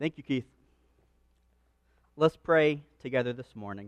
Thank you, Keith. Let's pray together this morning.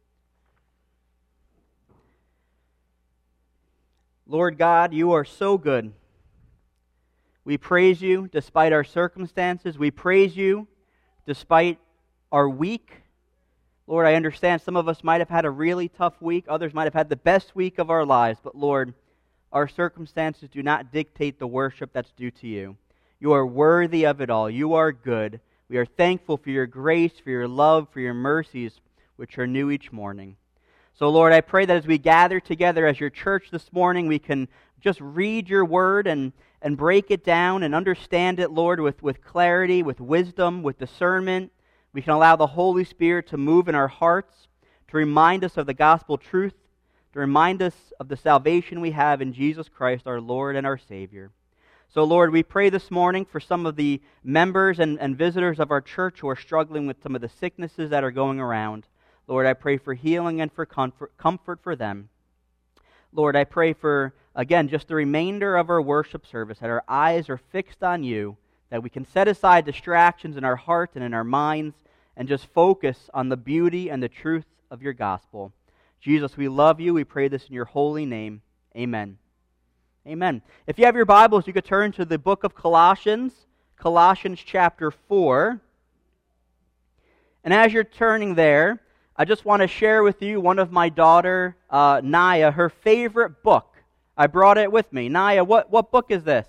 Lord God, you are so good. We praise you despite our circumstances. We praise you despite our week. Lord, I understand some of us might have had a really tough week. Others might have had the best week of our lives. But Lord, our circumstances do not dictate the worship that's due to you. You are worthy of it all. You are good. We are thankful for your grace, for your love, for your mercies, which are new each morning. So Lord, I pray that as we gather together as your church this morning, we can just read your word and break it down and understand it, Lord, with clarity, with wisdom, with discernment. We can allow the Holy Spirit to move in our hearts, to remind us of the gospel truth, to remind us of the salvation we have in Jesus Christ, our Lord and our Savior. So Lord, we pray this morning for some of the members and visitors of our church who are struggling with some of the sicknesses that are going around. Lord, I pray for healing and for comfort for them. Lord, I pray for, again, just the remainder of our worship service, that our eyes are fixed on you, that we can set aside distractions in our heart and in our minds and just focus on the beauty and the truth of your gospel. Jesus, we love you. We pray this in your holy name. Amen. Amen. If you have your Bibles, you could turn to the book of Colossians, Colossians chapter 4. And as you're turning there, I just want to share with you one of my daughter, Naya, her favorite book. I brought it with me. Naya, what book is this?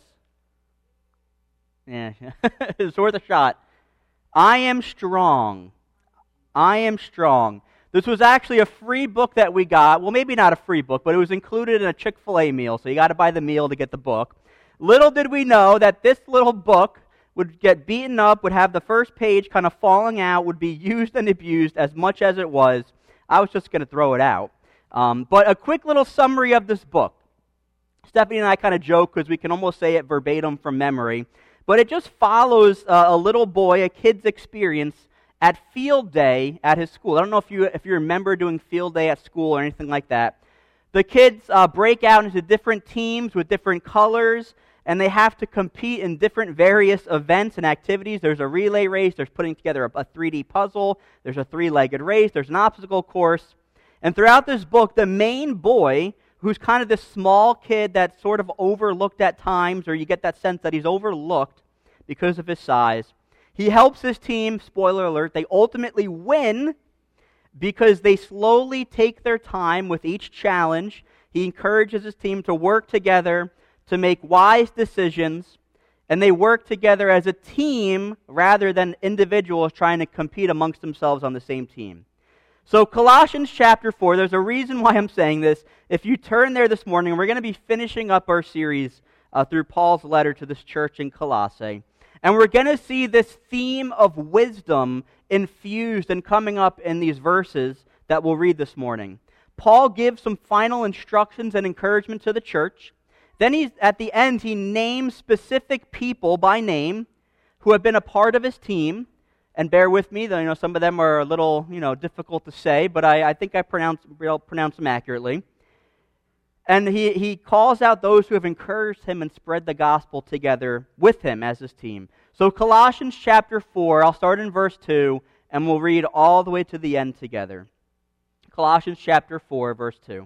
Yeah, it's worth a shot. I Am Strong. I Am Strong. This was actually a free book that we got. Well, maybe not a free book, but it was included in a Chick-fil-A meal, so you got to buy the meal to get the book. Little did we know that this little book would get beaten up, would have the first page kind of falling out, would be used and abused as much as it was. I was just going to throw it out. But a quick little summary of this book. Stephanie and I kind of joke because we can almost say it verbatim from memory. But it just follows a little boy, a kid's experience at field day at his school. I don't know if you remember doing field day at school or anything like that. The kids break out into different teams with different colors, and they have to compete in different various events and activities. There's a relay race, there's putting together a 3D puzzle, there's a 3-legged race, there's an obstacle course. And throughout this book, the main boy, who's kind of this small kid that's sort of overlooked at times, or you get that sense that he's overlooked because of his size, he helps his team, spoiler alert, they ultimately win because they slowly take their time with each challenge. He encourages his team to work together, to make wise decisions, and they work together as a team rather than individuals trying to compete amongst themselves on the same team. So Colossians chapter 4, there's a reason why I'm saying this. If you turn there this morning, we're going to be finishing up our series through Paul's letter to this church in Colossae. And we're going to see this theme of wisdom infused and coming up in these verses that we'll read this morning. Paul gives some final instructions and encouragement to the church. Then at the end, he names specific people by name who have been a part of his team. And bear with me, though, some of them are a little, difficult to say, but I think I pronounce them accurately. And he calls out those who have encouraged him and spread the gospel together with him as his team. So Colossians chapter 4, I'll start in verse 2, and we'll read all the way to the end together. Colossians chapter 4, verse 2.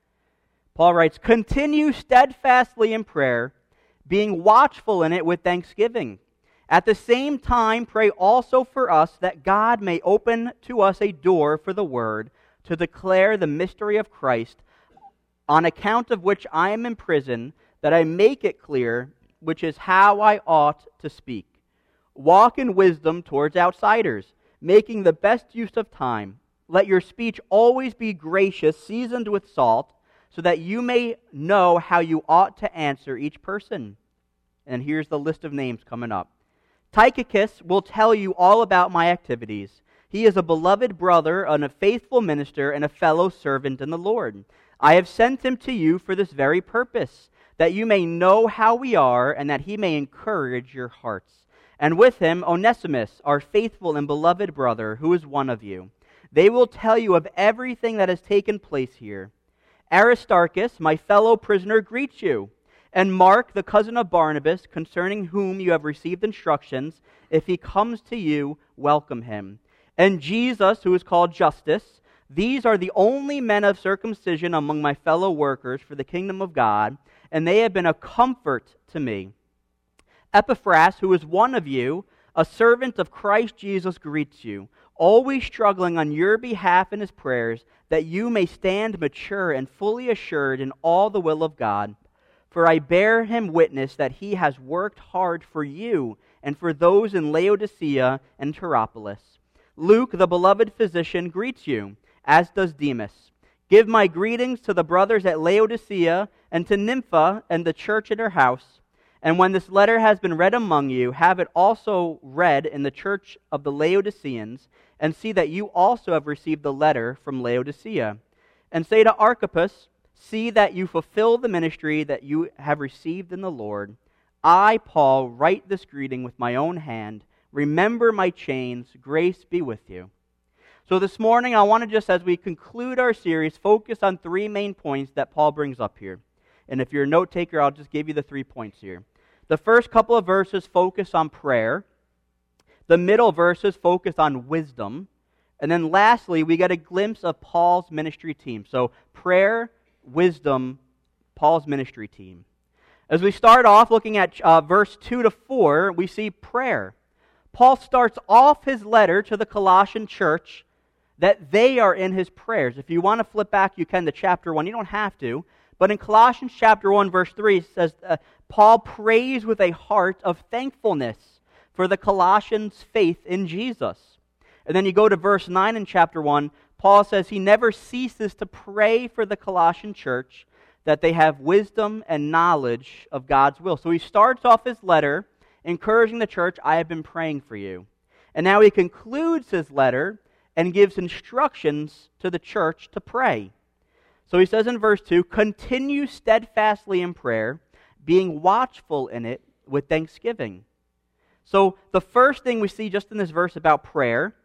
Paul writes, "Continue steadfastly in prayer, being watchful in it with thanksgiving. At the same time, pray also for us that God may open to us a door for the word to declare the mystery of Christ, on account of which I am in prison, that I make it clear, which is how I ought to speak. Walk in wisdom towards outsiders, making the best use of time. Let your speech always be gracious, seasoned with salt, so that you may know how you ought to answer each person." And here's the list of names coming up. "Tychicus will tell you all about my activities. He is a beloved brother and a faithful minister and a fellow servant in the Lord. I have sent him to you for this very purpose, that you may know how we are and that he may encourage your hearts. And with him, Onesimus, our faithful and beloved brother, who is one of you. They will tell you of everything that has taken place here. Aristarchus, my fellow prisoner, greets you. And Mark, the cousin of Barnabas, concerning whom you have received instructions, if he comes to you, welcome him. And Jesus, who is called Justus, these are the only men of circumcision among my fellow workers for the kingdom of God, and they have been a comfort to me. Epaphras, who is one of you, a servant of Christ Jesus, greets you, always struggling on your behalf in his prayers, that you may stand mature and fully assured in all the will of God. For I bear him witness that he has worked hard for you and for those in Laodicea and Hierapolis. Luke, the beloved physician, greets you, as does Demas. Give my greetings to the brothers at Laodicea and to Nympha and the church at her house. And when this letter has been read among you, have it also read in the church of the Laodiceans, and see that you also have received the letter from Laodicea. And say to Archippus, see that you fulfill the ministry that you have received in the Lord. I, Paul, write this greeting with my own hand. Remember my chains. Grace be with you. So this morning, I want to just, as we conclude our series, focus on three main points that Paul brings up here. And if you're a note taker, I'll just give you the 3 points here. The first couple of verses focus on prayer. The middle verses focus on wisdom. And then lastly, we get a glimpse of Paul's ministry team. So prayer, wisdom, Paul's ministry team. As we start off looking at verse 2 to 4, we see prayer. Paul starts off his letter to the Colossian church that they are in his prayers. If you want to flip back, you can to chapter 1. You don't have to. But in Colossians chapter 1, verse 3, it says, Paul prays with a heart of thankfulness for the Colossians' faith in Jesus. And then you go to verse 9 in chapter 1, Paul says he never ceases to pray for the Colossian church that they have wisdom and knowledge of God's will. So he starts off his letter encouraging the church, I have been praying for you. And now he concludes his letter and gives instructions to the church to pray. So he says in verse 2, continue steadfastly in prayer, being watchful in it with thanksgiving. So the first thing we see just in this verse about prayer,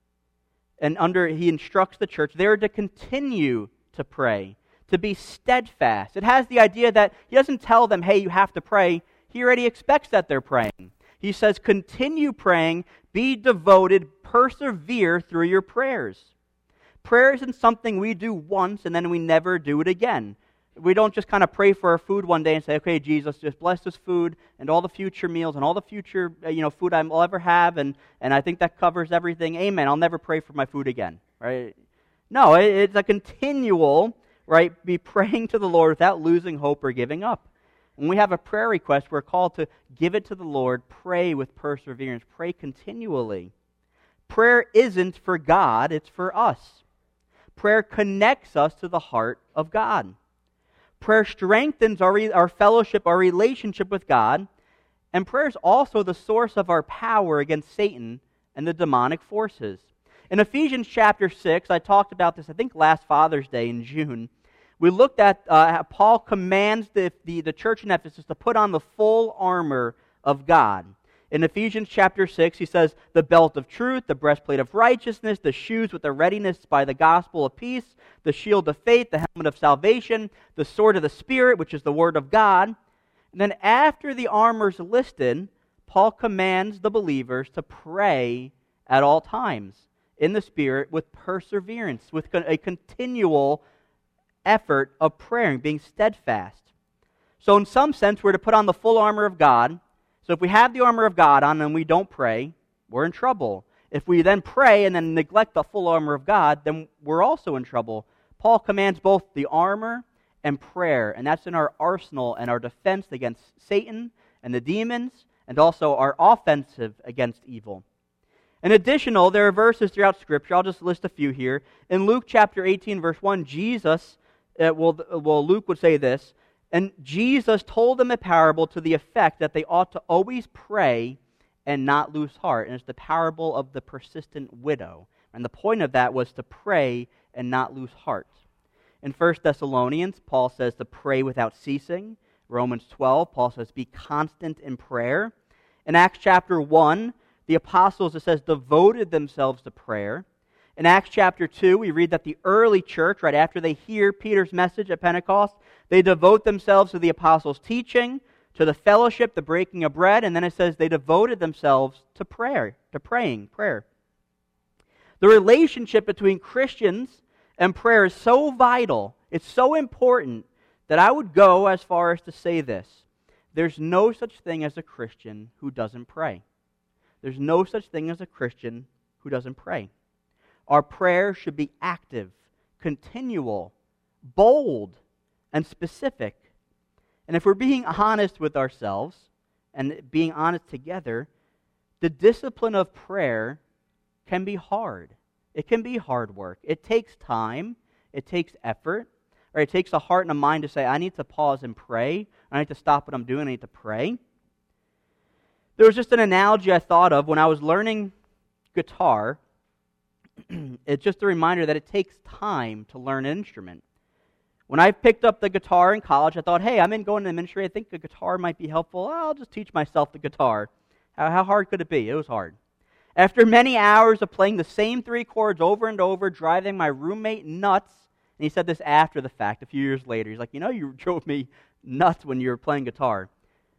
and he instructs the church, they're to continue to pray, to be steadfast. It has the idea that he doesn't tell them, hey, you have to pray. He already expects that they're praying. He says, continue praying, be devoted, persevere through your prayers. Prayer isn't something we do once and then we never do it again. We don't just kind of pray for our food one day and say, okay, Jesus, just bless this food and all the future meals and all the future food I'll ever have, and I think that covers everything. Amen. I'll never pray for my food again. Right? No, it's a continual, right, be praying to the Lord without losing hope or giving up. When we have a prayer request, we're called to give it to the Lord, pray with perseverance, pray continually. Prayer isn't for God, it's for us. Prayer connects us to the heart of God. Prayer strengthens our fellowship, our relationship with God, and prayer is also the source of our power against Satan and the demonic forces. In Ephesians chapter 6, I talked about this, I think, last Father's Day in June. We looked at how Paul commands the church in Ephesus to put on the full armor of God. In Ephesians chapter 6, he says, the belt of truth, the breastplate of righteousness, the shoes with the readiness by the gospel of peace, the shield of faith, the helmet of salvation, the sword of the Spirit, which is the word of God. And then after the armor's listed, Paul commands the believers to pray at all times in the Spirit with perseverance, with a continual effort of praying, being steadfast. So in some sense, we're to put on the full armor of God. So if we have the armor of God on and we don't pray, we're in trouble. If we then pray and then neglect the full armor of God, then we're also in trouble. Paul commands both the armor and prayer, and that's in our arsenal and our defense against Satan and the demons, and also our offensive against evil. In addition, there are verses throughout Scripture. I'll just list a few here. In Luke chapter 18, verse 1, Luke would say this, and Jesus told them a parable to the effect that they ought to always pray and not lose heart. And it's the parable of the persistent widow. And the point of that was to pray and not lose heart. In 1 Thessalonians, Paul says to pray without ceasing. Romans 12, Paul says be constant in prayer. In Acts chapter 1, the apostles, it says, devoted themselves to prayer. In Acts chapter 2, we read that the early church, right after they hear Peter's message at Pentecost, they devote themselves to the apostles' teaching, to the fellowship, the breaking of bread, and then it says they devoted themselves to prayer, to praying, prayer. The relationship between Christians and prayer is so vital, it's so important, that I would go as far as to say this. There's no such thing as a Christian who doesn't pray. There's no such thing as a Christian who doesn't pray. Our prayer should be active, continual, bold, and specific. And if we're being honest with ourselves and being honest together, the discipline of prayer can be hard. It can be hard work. It takes time. It takes effort. Or it takes a heart and a mind to say, I need to pause and pray. I need to stop what I'm doing. I need to pray. There was just an analogy I thought of when I was learning guitar. It's just a reminder that it takes time to learn an instrument. When I picked up the guitar in college, I thought, hey, I'm going to ministry. I think the guitar might be helpful. I'll just teach myself the guitar. How hard could it be? It was hard. After many hours of playing the same 3 chords over and over, driving my roommate nuts, and he said this after the fact, a few years later. He's like, you drove me nuts when you were playing guitar.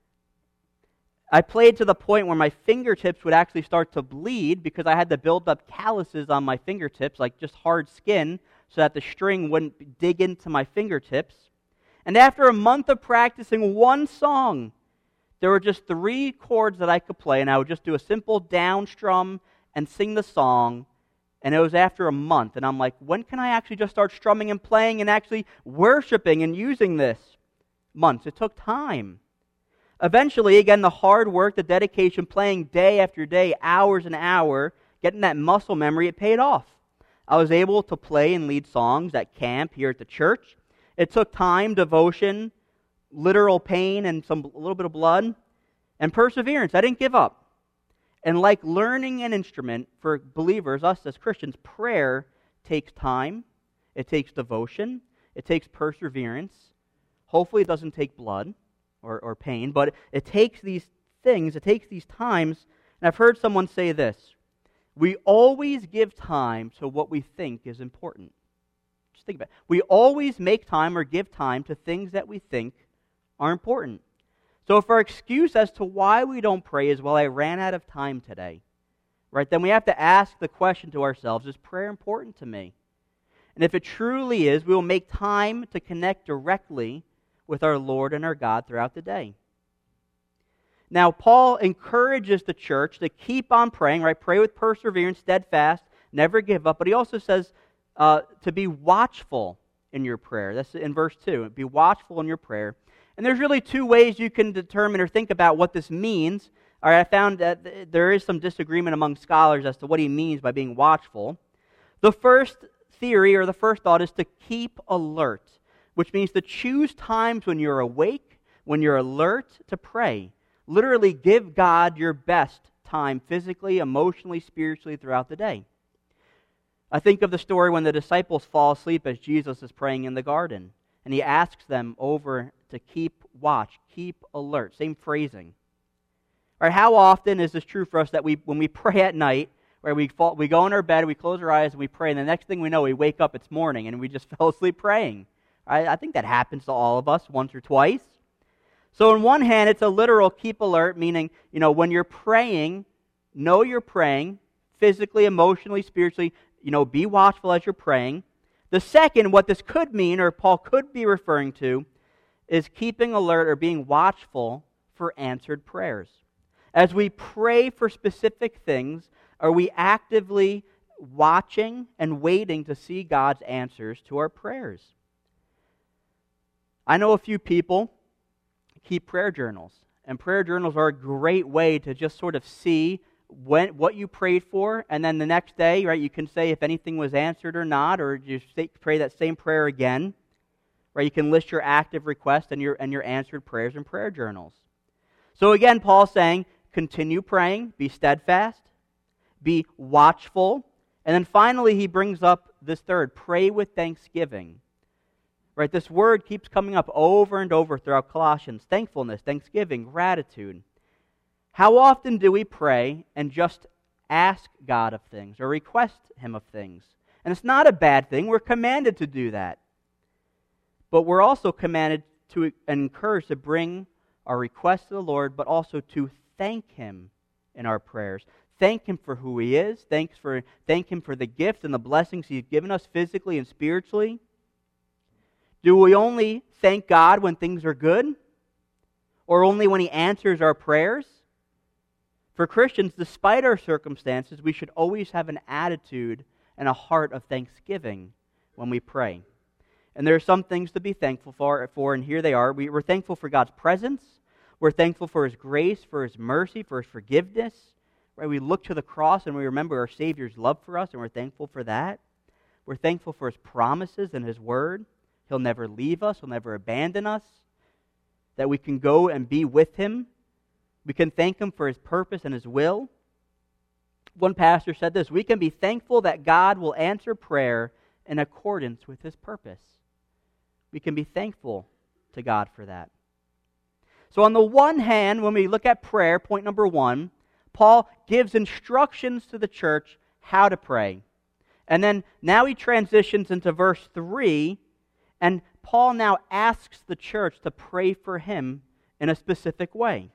I played to the point where my fingertips would actually start to bleed because I had to build up calluses on my fingertips, like just hard skin, so that the string wouldn't dig into my fingertips. And after a month of practicing one song, there were just 3 chords that I could play, and I would just do a simple down strum and sing the song. And it was after a month, and I'm like, when can I actually just start strumming and playing and actually worshiping and using this? Months. It took time. Eventually, again, the hard work, the dedication, playing day after day, hours and hours, getting that muscle memory, it paid off. I was able to play and lead songs at camp here at the church. It took time, devotion, literal pain, and a little bit of blood, and perseverance. I didn't give up. And like learning an instrument for believers, us as Christians, prayer takes time, it takes devotion, it takes perseverance. Hopefully it doesn't take blood or pain, but it takes these things, it takes these times. And I've heard someone say this: we always give time to what we think is important. Just think about it. We always make time or give time to things that we think are important. So if our excuse as to why we don't pray is, well, I ran out of time today, right, then we have to ask the question to ourselves, is prayer important to me? And if it truly is, we will make time to connect directly with our Lord and our God throughout the day. Now, Paul encourages the church to keep on praying, right? Pray with perseverance, steadfast, never give up. But he also says to be watchful in your prayer. That's in verse 2. Be watchful in your prayer. And there's really 2 ways you can determine or think about what this means. All right, I found that there is some disagreement among scholars as to what he means by being watchful. The first theory or the first thought is to keep alert, which means to choose times when you're awake, when you're alert to pray. Literally give God your best time physically, emotionally, spiritually throughout the day. I think of the story when the disciples fall asleep as Jesus is praying in the garden. And he asks them over to keep watch, keep alert. Same phrasing. All right, how often is this true for us that when we pray at night, where we go in our bed, we close our eyes, and we pray, and the next thing we know, we wake up, it's morning, and we just fell asleep praying. I think that happens to all of us once or twice. So on one hand, it's a literal keep alert, meaning, when you're praying, know you're praying, physically, emotionally, spiritually, be watchful as you're praying. The second, what this could mean, or Paul could be referring to, is keeping alert or being watchful for answered prayers. As we pray for specific things, are we actively watching and waiting to see God's answers to our prayers? I know a few people keep prayer journals, and prayer journals are a great way to just sort of see what you prayed for, and then the next day, right, you can say if anything was answered or not, or you pray that same prayer again. Right, you can list your active requests and your answered prayers in prayer journals. So again, Paul's saying, continue praying, be steadfast, be watchful, and then finally he brings up this third, pray with thanksgiving. Right, this word keeps coming up over and over throughout Colossians, thankfulness, thanksgiving, gratitude. How often do we pray and just ask God of things or request Him of things. And it's not a bad thing. We're commanded to do that. But we're also commanded to and encouraged to bring our requests to the Lord, but also to thank Him in our prayers. Thank Him for who He is. Thank Him for the gifts and the blessings He's given us physically and spiritually. Do we only thank God when things are good? Or only when He answers our prayers? For Christians, despite our circumstances, we should always have an attitude and a heart of thanksgiving when we pray. And there are some things to be thankful for, and here they are. We're thankful for God's presence. We're thankful for His grace, for His mercy, for His forgiveness. Right? We look to the cross and we remember our Savior's love for us, and we're thankful for that. We're thankful for His promises and His word. He'll never leave us. He'll never abandon us. That we can go and be with Him. We can thank Him for His purpose and His will. One pastor said this: we can be thankful that God will answer prayer in accordance with His purpose. We can be thankful to God for that. So on the one hand, when we look at prayer, point number 1, Paul gives instructions to the church how to pray. And then now he transitions into verse 3, and Paul now asks the church to pray for him in a specific way.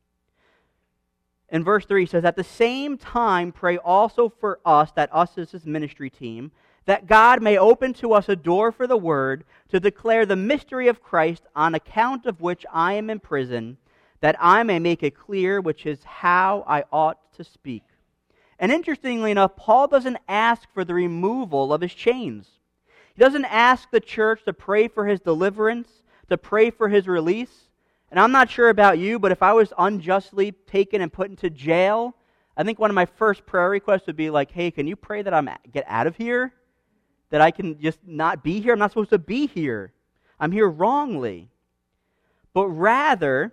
In verse 3 he says, "At the same time pray also for us," that us is his ministry team, "that God may open to us a door for the word to declare the mystery of Christ, on account of which I am in prison, that I may make it clear which is how I ought to speak." And interestingly enough, Paul doesn't ask for the removal of his chains. He doesn't ask the church to pray for his deliverance, to pray for his release. And I'm not sure about you, but if I was unjustly taken and put into jail, I think one of my first prayer requests would be like, "Hey, can you pray that I get out of here? That I can just not be here? I'm not supposed to be here. I'm here wrongly." But rather,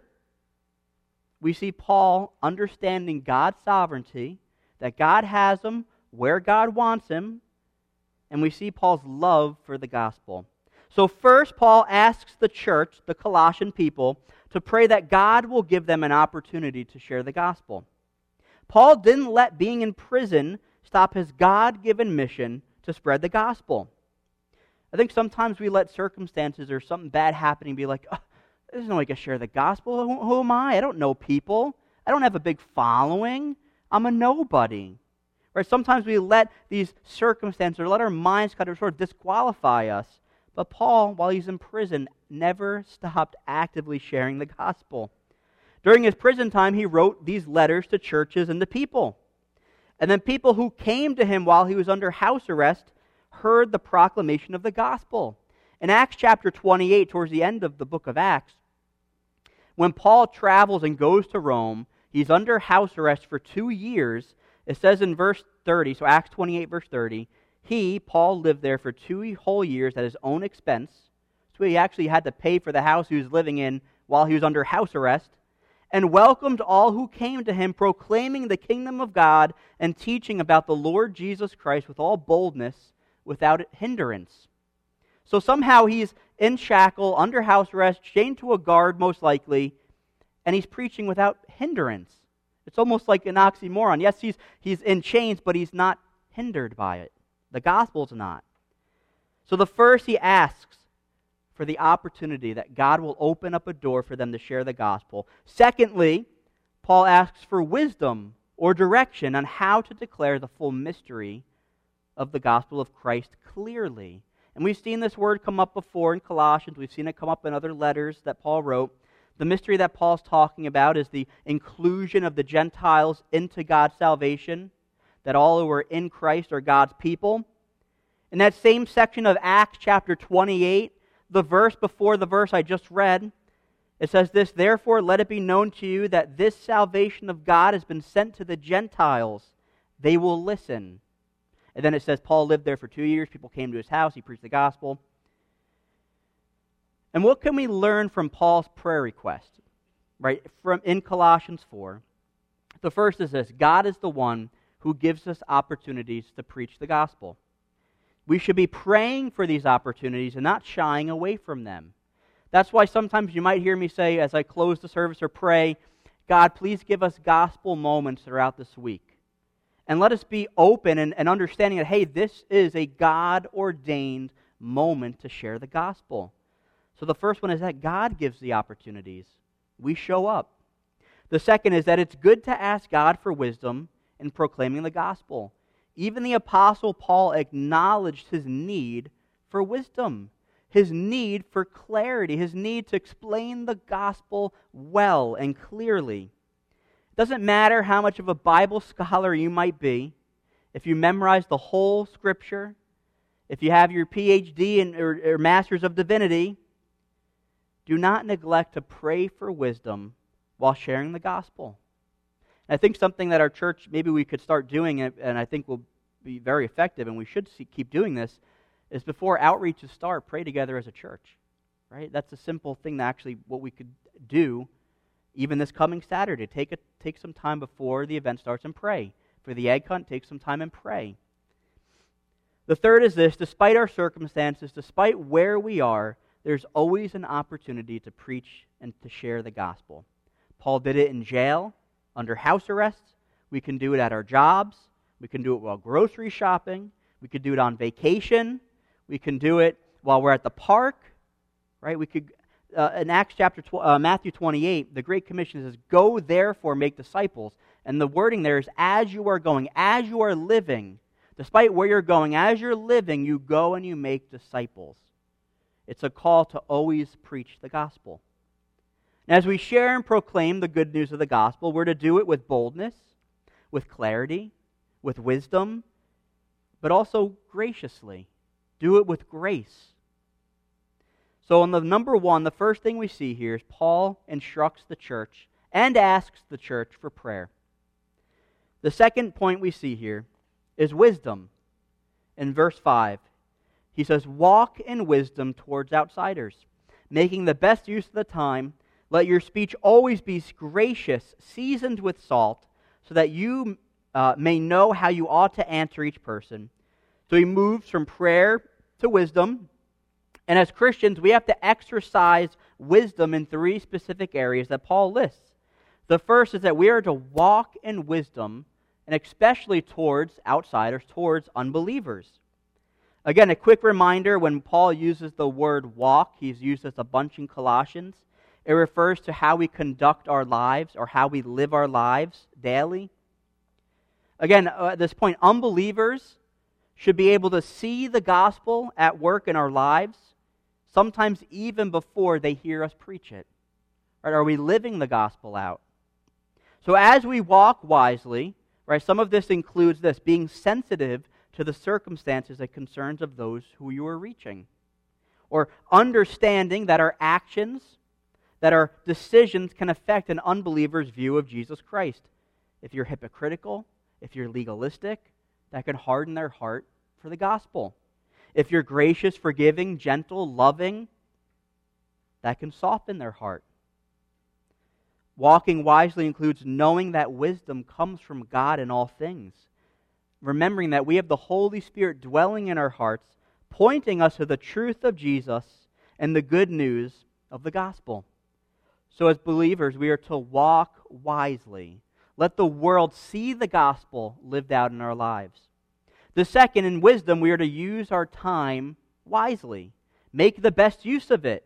we see Paul understanding God's sovereignty, that God has him where God wants him, and we see Paul's love for the gospel. So first, Paul asks the church, the Colossian people, to pray that God will give them an opportunity to share the gospel. Paul didn't let being in prison stop his God-given mission to spread the gospel. I think sometimes we let circumstances or something bad happening be like, "Oh, there's no way I can share the gospel. Who am I? I don't know people. I don't have a big following. I'm a nobody." Right? Sometimes we let these circumstances or let our minds kind of sort of disqualify us. But Paul, while he's in prison, never stopped actively sharing the gospel. During his prison time, he wrote these letters to churches and to people. And then people who came to him while he was under house arrest heard the proclamation of the gospel. In Acts chapter 28, towards the end of the book of Acts, when Paul travels and goes to Rome, he's under house arrest for 2 years. It says in verse 30, so Acts 28, verse 30, Paul, lived there for 2 whole years at his own expense. So he actually had to pay for the house he was living in while he was under house arrest, and welcomed all who came to him, proclaiming the kingdom of God and teaching about the Lord Jesus Christ with all boldness, without hindrance. So somehow he's in shackle, under house arrest, chained to a guard most likely, and he's preaching without hindrance. It's almost like an oxymoron. Yes, he's in chains, but he's not hindered by it. The gospel's not. So the first, he asks for the opportunity that God will open up a door for them to share the gospel. Secondly, Paul asks for wisdom or direction on how to declare the full mystery of the gospel of Christ clearly. And we've seen this word come up before in Colossians. We've seen it come up in other letters that Paul wrote. The mystery that Paul's talking about is the inclusion of the Gentiles into God's salvation, that all who are in Christ are God's people. In that same section of Acts chapter 28, the verse before the verse I just read, it says this: "Therefore let it be known to you that this salvation of God has been sent to the Gentiles. They will listen." And then it says Paul lived there for 2 years. People came to his house. He preached the gospel. And what can we learn from Paul's prayer request? Right, in Colossians 4. The first is this: God is the one who gives us opportunities to preach the gospel. We should be praying for these opportunities and not shying away from them. That's why sometimes you might hear me say, as I close the service or pray, "God, please give us gospel moments throughout this week." And let us be open and understanding that, hey, this is a God-ordained moment to share the gospel. So the first one is that God gives the opportunities. We show up. The second is that it's good to ask God for wisdom in proclaiming the gospel. Even the Apostle Paul acknowledged his need for wisdom, his need for clarity, his need to explain the gospel well and clearly. It doesn't matter how much of a Bible scholar you might be, if you memorize the whole Scripture, if you have your PhD or Master's of Divinity, do not neglect to pray for wisdom while sharing the gospel. And I think something that our church, maybe we could start doing, and I think will be very effective, and we should keep doing this, is before outreaches start, pray together as a church. Right? That's a simple thing that actually what we could do even this coming Saturday. Take some time before the event starts and pray. For the egg hunt, take some time and pray. The third is this: despite our circumstances, despite where we are, there's always an opportunity to preach and to share the gospel. Paul did it in jail, under house arrest. We can do it at our jobs. We can do it while grocery shopping. We could do it on vacation. We can do it while we're at the park. Right? We could in Matthew 28, the Great Commission says, "Go therefore, make disciples." And the wording there is, as you are going, as you are living, despite where you're going, as you're living, you go and you make disciples. It's a call to always preach the gospel. And as we share and proclaim the good news of the gospel, we're to do it with boldness, with clarity, with wisdom, but also graciously. Do it with grace. So on the number one, the first thing we see here is Paul instructs the church and asks the church for prayer. The second point we see here is wisdom. In verse 5, he says, "Walk in wisdom towards outsiders, making the best use of the time. Let your speech always be gracious, seasoned with salt, so that you may know how you ought to answer each person." So he moves from prayer to wisdom. And as Christians, we have to exercise wisdom in three specific areas that Paul lists. The first is that we are to walk in wisdom, and especially towards outsiders, towards unbelievers. Again, a quick reminder, when Paul uses the word walk, he's used as a bunch in Colossians. It refers to how we conduct our lives or how we live our lives daily. Again, at this point, unbelievers should be able to see the gospel at work in our lives, sometimes even before they hear us preach it. Right? Are we living the gospel out? So as we walk wisely, right, some of this includes this: being sensitive to the circumstances and concerns of those who you are reaching. Or understanding that our actions, that our decisions can affect an unbeliever's view of Jesus Christ. If you're hypocritical, if you're legalistic, that can harden their heart for the gospel. If you're gracious, forgiving, gentle, loving, that can soften their heart. Walking wisely includes knowing that wisdom comes from God in all things. Remembering that we have the Holy Spirit dwelling in our hearts, pointing us to the truth of Jesus and the good news of the gospel. So as believers, we are to walk wisely. Let the world see the gospel lived out in our lives. The second, in wisdom, we are to use our time wisely. Make the best use of it.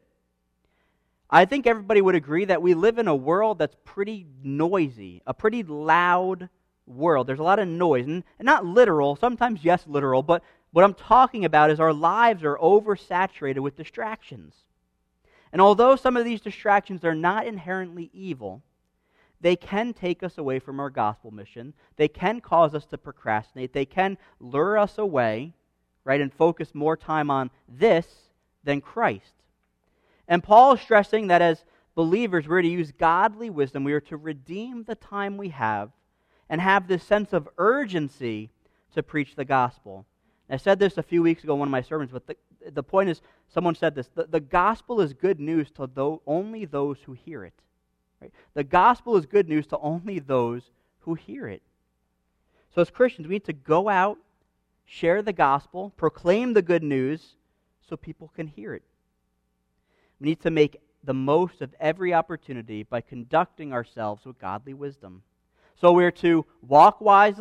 I think everybody would agree that we live in a world that's pretty noisy, a pretty loud world. There's a lot of noise, and not literal, sometimes yes, literal, but what I'm talking about is our lives are oversaturated with distractions. And although some of these distractions are not inherently evil, they can take us away from our gospel mission. They can cause us to procrastinate. They can lure us away, right, and focus more time on this than Christ. And Paul is stressing that as believers, we're to use godly wisdom. We are to redeem the time we have and have this sense of urgency to preach the gospel. And I said this a few weeks ago in one of my sermons, but the point is, someone said this: the gospel is good news to only those who hear it. Right? The gospel is good news to only those who hear it. So as Christians, we need to go out, share the gospel, proclaim the good news so people can hear it. We need to make the most of every opportunity by conducting ourselves with godly wisdom. So we're to walk wisely,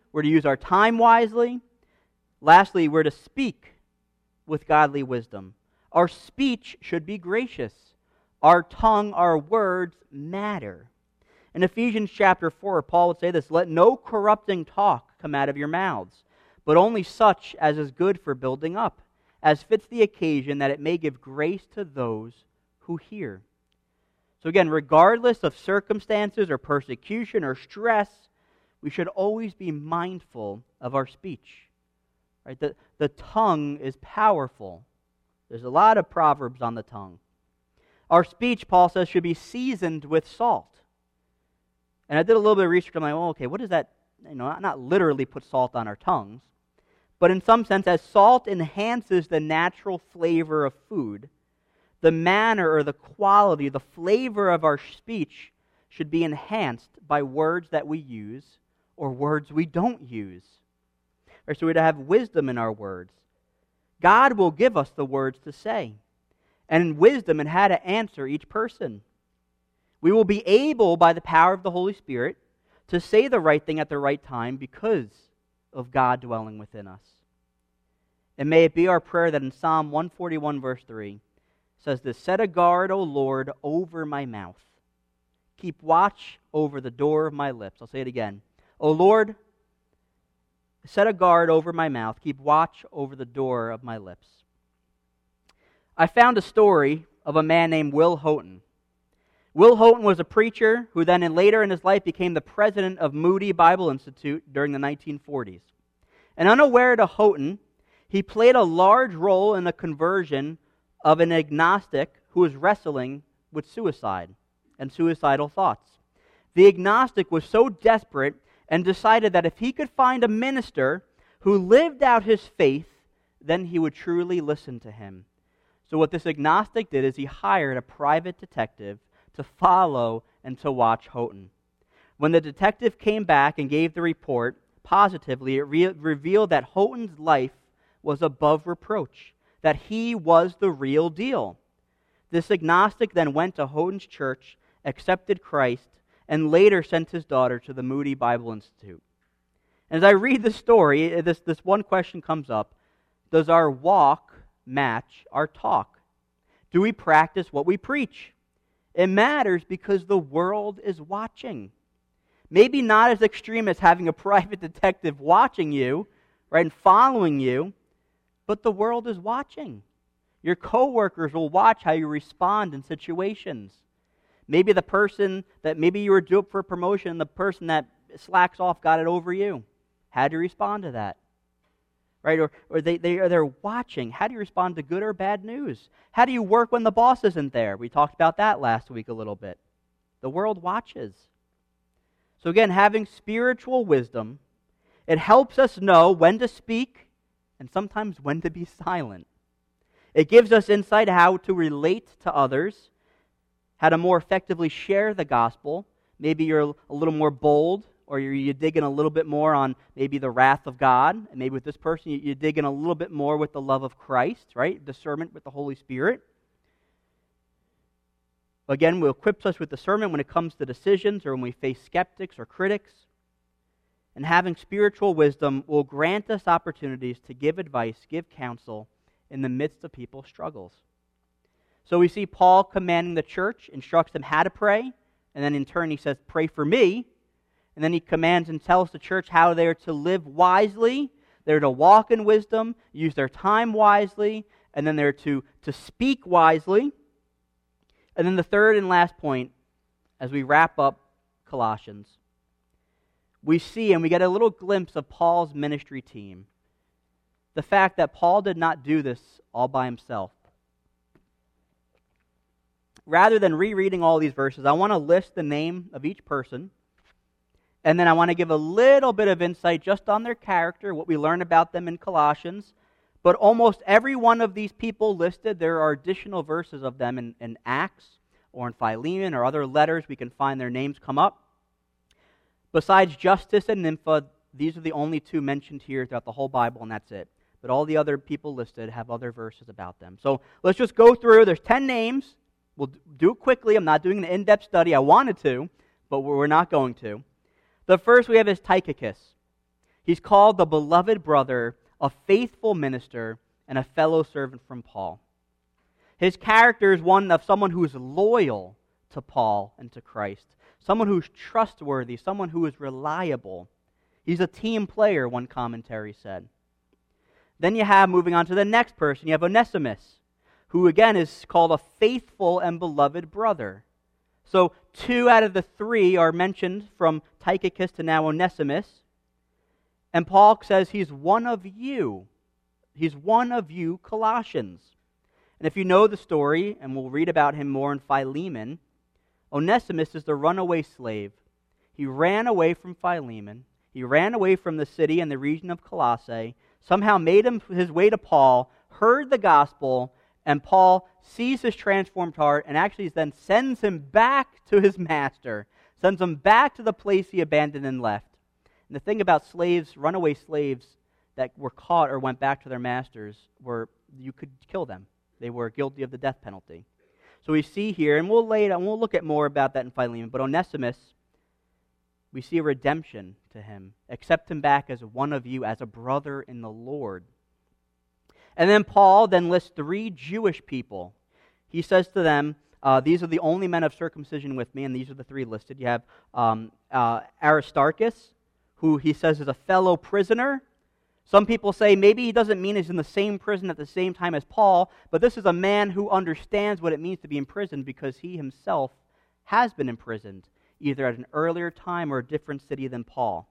we're to use our time wisely. Lastly, we're to speak with godly wisdom. Our speech should be gracious. Our tongue, our words matter. In Ephesians chapter 4, Paul would say this, "Let no corrupting talk come out of your mouths, but only such as is good for building up, as fits the occasion, that it may give grace to those who hear." So again, regardless of circumstances or persecution or stress, we should always be mindful of our speech. Right? The tongue is powerful. There's a lot of proverbs on the tongue. Our speech, Paul says, should be seasoned with salt. And I did a little bit of research. I'm like, well, okay, what does that, not literally put salt on our tongues, but in some sense, as salt enhances the natural flavor of food, the manner or the quality, the flavor of our speech should be enhanced by words that we use or words we don't use. Or so we're to have wisdom in our words. God will give us the words to say, and wisdom in how to answer each person. We will be able, by the power of the Holy Spirit, to say the right thing at the right time because of God dwelling within us. And may it be our prayer that in Psalm 141, verse 3, says this, "Set a guard, O Lord, over my mouth. Keep watch over the door of my lips." I'll say it again. "O Lord, set a guard over my mouth. Keep watch over the door of my lips." I found a story of a man named Will Houghton. Will Houghton was a preacher who then later in his life became the president of Moody Bible Institute during the 1940s. And unaware to Houghton, he played a large role in the conversion of an agnostic who was wrestling with suicide and suicidal thoughts. The agnostic was so desperate and decided that if he could find a minister who lived out his faith, then he would truly listen to him. So what this agnostic did is he hired a private detective to follow and to watch Houghton. When the detective came back and gave the report, positively, it revealed that Houghton's life was above reproach, that he was the real deal. This agnostic then went to Houghton's church, accepted Christ, and later sent his daughter to the Moody Bible Institute. And as I read the story, this one question comes up. Does our walk match our talk? Do we practice what we preach? It matters because the world is watching. Maybe not as extreme as having a private detective watching you, right, and following you, but the world is watching. Your coworkers will watch how you respond in situations. Maybe the person that maybe you were due up for a promotion, the person that slacks off got it over you. How do you respond to that? Right? Or they're watching. How do you respond to good or bad news? How do you work when the boss isn't there? We talked about that last week a little bit. The world watches. So again, having spiritual wisdom, it helps us know when to speak and sometimes when to be silent. It gives us insight how to relate to others, how to more effectively share the gospel. Maybe you're a little more bold, or you dig in a little bit more on maybe the wrath of God. And maybe with this person, you dig in a little bit more with the love of Christ, right? Discernment with the Holy Spirit. Again, it equips us with discernment when it comes to decisions or when we face skeptics or critics. And having spiritual wisdom will grant us opportunities to give advice, give counsel in the midst of people's struggles. So we see Paul commanding the church, instructs them how to pray, and then in turn he says, "Pray for me." And then he commands and tells the church how they're to live wisely, they're to walk in wisdom, use their time wisely, and then they're to speak wisely. And then the third and last point, as we wrap up Colossians, we see and we get a little glimpse of Paul's ministry team. The fact that Paul did not do this all by himself. Rather than rereading all these verses, I want to list the name of each person, and then I want to give a little bit of insight just on their character, what we learn about them in Colossians. But almost every one of these people listed, there are additional verses of them in Acts or in Philemon or other letters. We can find their names come up. Besides Justus and Nympha, these are the only two mentioned here throughout the whole Bible, and that's it. But all the other people listed have other verses about them. So let's just go through. There's 10 names. We'll do it quickly. I'm not doing an in-depth study. I wanted to, but we're not going to. The first we have is Tychicus. He's called the beloved brother, a faithful minister, and a fellow servant from Paul. His character is one of someone who is loyal to Paul and to Christ, someone who is trustworthy, someone who is reliable. He's a team player, one commentary said. Then you have, moving on to the next person, you have Onesimus, who again is called a faithful and beloved brother. So 2 out of the 3 are mentioned, from Tychicus to now Onesimus. And Paul says he's one of you. He's one of you Colossians. And if you know the story, and we'll read about him more in Philemon, Onesimus is the runaway slave. He ran away from Philemon. He ran away from the city and the region of Colossae, somehow made his way to Paul, heard the gospel, and Paul sees his transformed heart and actually then sends him back to his master, sends him back to the place he abandoned and left. And the thing about slaves, runaway slaves that were caught or went back to their masters, were you could kill them. They were guilty of the death penalty. So we see here, and we'll look at more about that in Philemon, but Onesimus, we see a redemption to him. Accept him back as one of you, as a brother in the Lord. And then Paul then lists 3 Jewish people. He says to them, these are the only men of circumcision with me, and these are the 3 listed. You have Aristarchus, who he says is a fellow prisoner. Some people say maybe he doesn't mean he's in the same prison at the same time as Paul, but this is a man who understands what it means to be imprisoned because he himself has been imprisoned, either at an earlier time or a different city than Paul.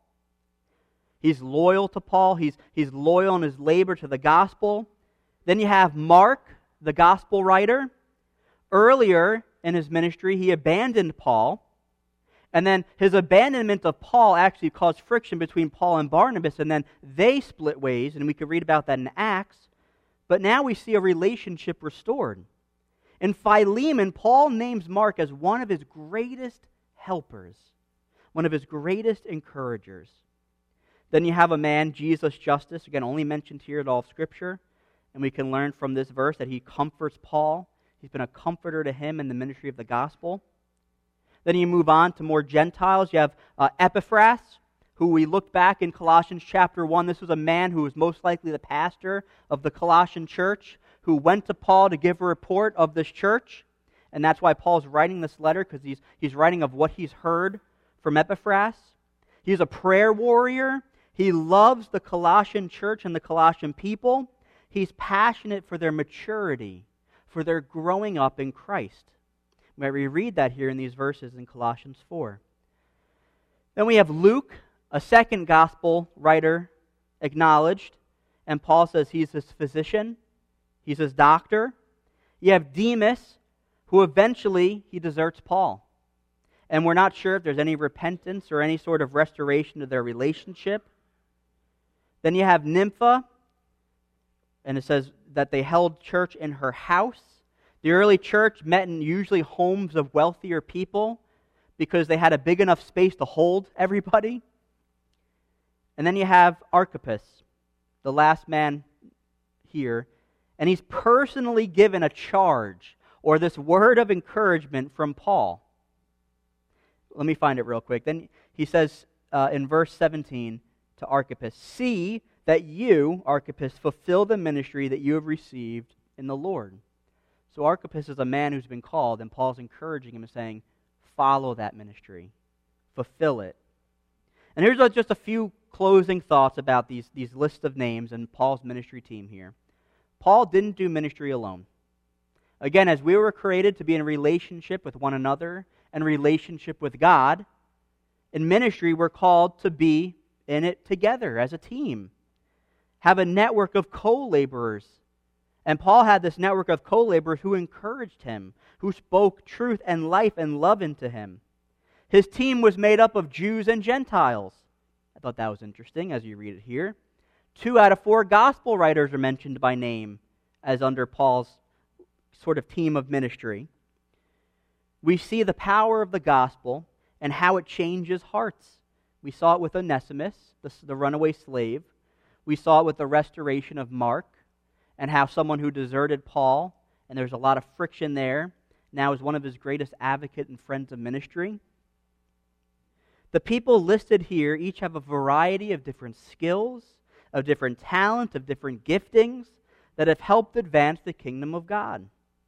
He's loyal to Paul. He's loyal in his labor to the gospel. Then you have Mark, the gospel writer. Earlier in his ministry, he abandoned Paul. And then his abandonment of Paul actually caused friction between Paul and Barnabas, and then they split ways, and we could read about that in Acts. But now we see a relationship restored. In Philemon, Paul names Mark as one of his greatest helpers, one of his greatest encouragers. Then you have a man, Jesus Justus, again only mentioned here in all of Scripture, and we can learn from this verse that he comforts Paul. He's been a comforter to him in the ministry of the gospel. Then you move on to more Gentiles. You have Epaphras, who we looked back in Colossians chapter 1. This was a man who was most likely the pastor of the Colossian church, who went to Paul to give a report of this church. And that's why Paul's writing this letter, because he's writing of what he's heard from Epaphras. He's a prayer warrior. He loves the Colossian church and the Colossian people. He's passionate for their maturity, for their growing up in Christ. We read that here in these verses in Colossians 4. Then we have Luke, a second gospel writer, acknowledged. And Paul says he's his physician. He's his doctor. You have Demas, who eventually he deserts Paul. And we're not sure if there's any repentance or any sort of restoration to their relationship. Then you have Nympha, and it says that they held church in her house. The early church met in usually homes of wealthier people because they had a big enough space to hold everybody. And then you have Archippus, the last man here, and he's personally given a charge or this word of encouragement from Paul. Let me find it real quick. Then he says in verse 17 to Archippus, "See that you, Archippus, fulfill the ministry that you have received in the Lord." So Archippus is a man who's been called, and Paul's encouraging him and saying, follow that ministry. Fulfill it. And here's just a few closing thoughts about these lists of names and Paul's ministry team here. Paul didn't do ministry alone. Again, as we were created to be in relationship with one another and relationship with God, in ministry we're called to be in it together as a team. Have a network of co-laborers. And Paul had this network of co-laborers who encouraged him, who spoke truth and life and love into him. His team was made up of Jews and Gentiles. I thought that was interesting as you read it here. 2 out of 4 gospel writers are mentioned by name as under Paul's sort of team of ministry. We see the power of the gospel and how it changes hearts. We saw it with Onesimus, the runaway slave. We saw it with the restoration of Mark, and how someone who deserted Paul, and there's a lot of friction there, now is one of his greatest advocates and friends of ministry. The people listed here each have a variety of different skills, of different talents, of different giftings that have helped advance the kingdom of God.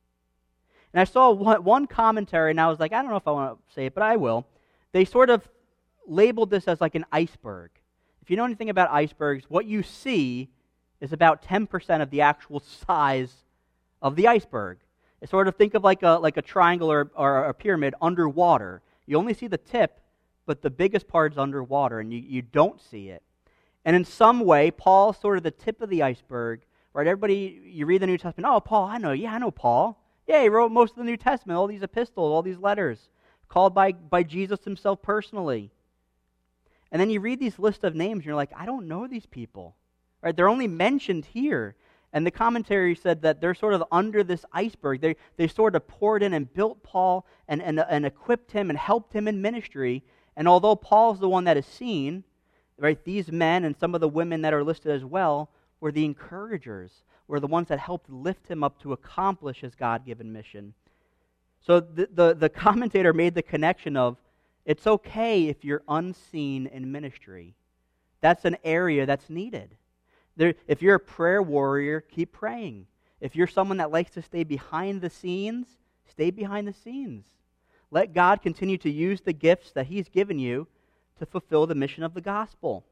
And I saw one commentary, and I was like, I don't know if I want to say it, but I will. They sort of labeled this as like an iceberg. If you know anything about icebergs, what you see is about 10% of the actual size of the iceberg. It's sort of think of like a triangle or a pyramid underwater. You only see the tip, but the biggest part is underwater, and you don't see it. And in some way, Paul's sort of the tip of the iceberg, right? Everybody, you read the New Testament, oh, Paul, I know Paul. Yeah, he wrote most of the New Testament, all these epistles, all these letters, called by Jesus himself personally. And then you read these list of names, and you're like, I don't know these people. Right? They're only mentioned here. And the commentary said that they're sort of under this iceberg. They sort of poured in and built Paul and equipped him and helped him in ministry. And although Paul's the one that is seen, right, these men and some of the women that are listed as well were the encouragers, were the ones that helped lift him up to accomplish his God-given mission. So the commentator made the connection of, it's okay if you're unseen in ministry. That's an area that's needed. If you're a prayer warrior, keep praying. If you're someone that likes to stay behind the scenes, stay behind the scenes. Let God continue to use the gifts that He's given you to fulfill the mission of the gospel.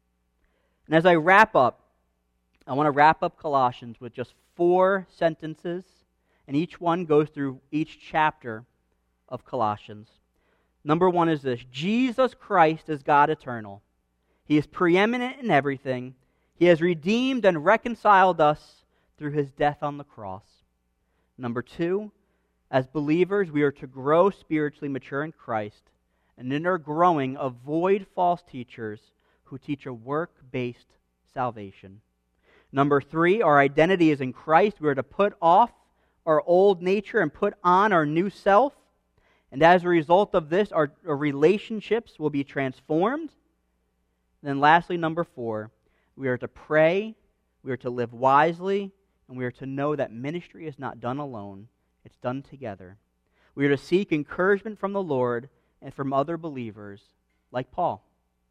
And as I wrap up, I want to wrap up Colossians with just 4 sentences, and each one goes through each chapter of Colossians. Number 1 is this: Jesus Christ is God eternal. He is preeminent in everything. He has redeemed and reconciled us through His death on the cross. Number 2, as believers, we are to grow spiritually mature in Christ, and in our growing, avoid false teachers who teach a work-based salvation. Number 3, our identity is in Christ. We are to put off our old nature and put on our new self. And as a result of this, our relationships will be transformed. And then lastly, number 4, we are to pray, we are to live wisely, and we are to know that ministry is not done alone. It's done together. We are to seek encouragement from the Lord and from other believers like Paul.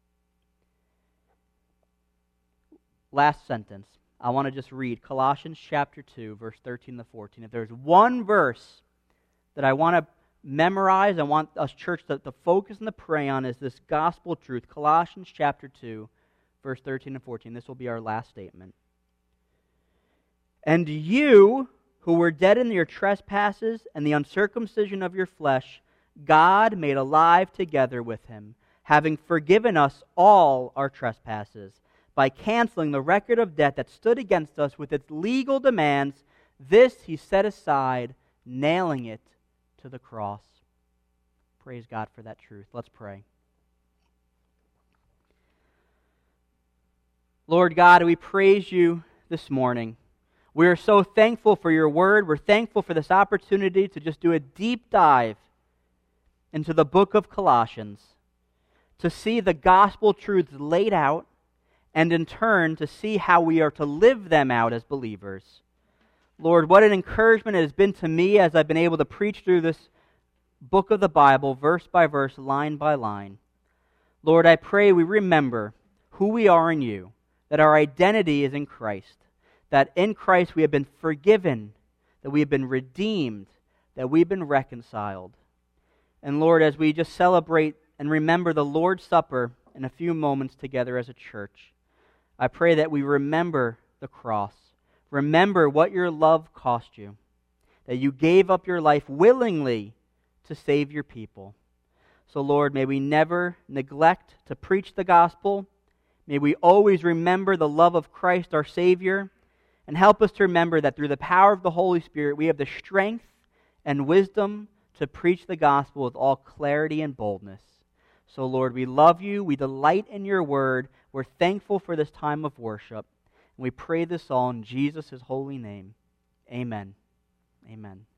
Last sentence. I want to just read Colossians chapter 2, verse 13 to 14. If there's one verse that I want to memorize, I want us church to focus and to pray on, is this gospel truth. Colossians chapter 2, verse 13 and 14. This will be our last statement. And you, who were dead in your trespasses and the uncircumcision of your flesh, God made alive together with Him, having forgiven us all our trespasses, by canceling the record of debt that stood against us with its legal demands. This He set aside, nailing it to the cross. Praise God for that truth. Let's pray. Lord God, we praise You this morning. We are so thankful for Your word. We're thankful for this opportunity to just do a deep dive into the book of Colossians, to see the gospel truths laid out, and in turn to see how we are to live them out as believers. Lord, what an encouragement it has been to me as I've been able to preach through this book of the Bible, verse by verse, line by line. Lord, I pray we remember who we are in You, that our identity is in Christ, that in Christ we have been forgiven, that we have been redeemed, that we've been reconciled. And Lord, as we just celebrate and remember the Lord's Supper in a few moments together as a church, I pray that we remember the cross. Remember what Your love cost You, that You gave up Your life willingly to save Your people. So Lord, may we never neglect to preach the gospel. May we always remember the love of Christ our Savior, and help us to remember that through the power of the Holy Spirit we have the strength and wisdom to preach the gospel with all clarity and boldness. So Lord, we love You, we delight in Your word, we're thankful for this time of worship, and we pray this all in Jesus' holy name. Amen. Amen.